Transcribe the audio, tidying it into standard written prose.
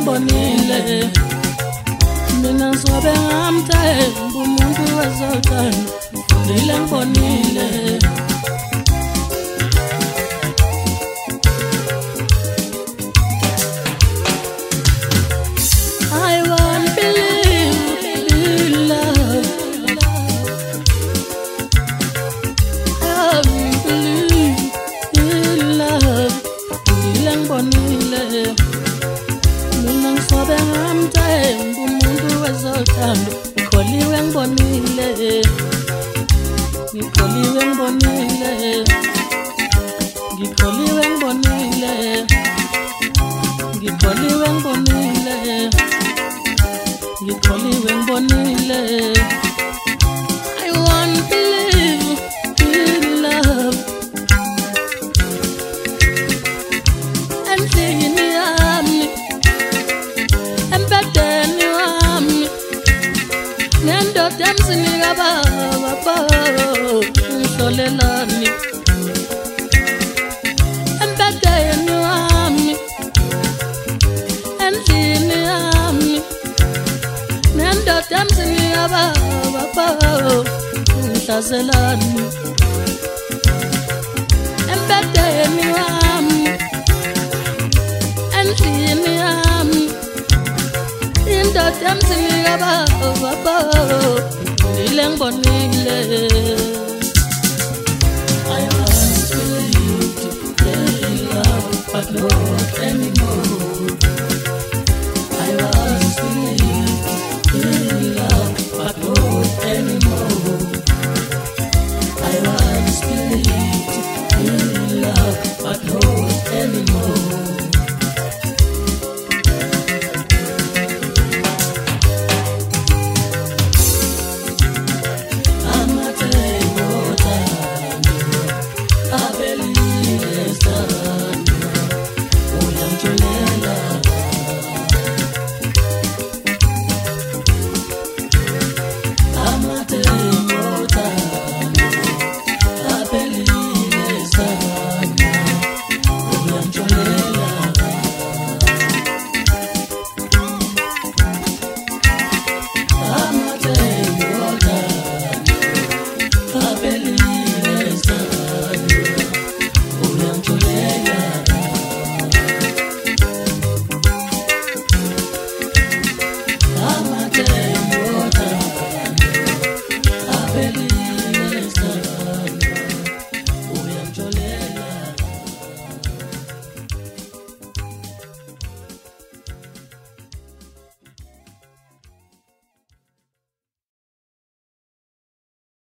ngibonile mina sobe ngamthemba umuntu wezothando ngile ngibonile I won't believe in love I won't believe in love ngile ngibonile mina ngisobe ngamthemba umuntu wezothando ngikholwe ngibonile ngikholwe ngibonile ngikholwe ngibonile ngikholwe ngibonile ngikholwe ngibonile I won't believe in love endlini yami embedeni wami nendoda emzini kababa ngihlolelani embedeni wami endlini yami nendoda emzini kababa ngihlazelani embedeni wami endlini yami indoda emzini kababa ngile ngibonile I want to live to love but not anymore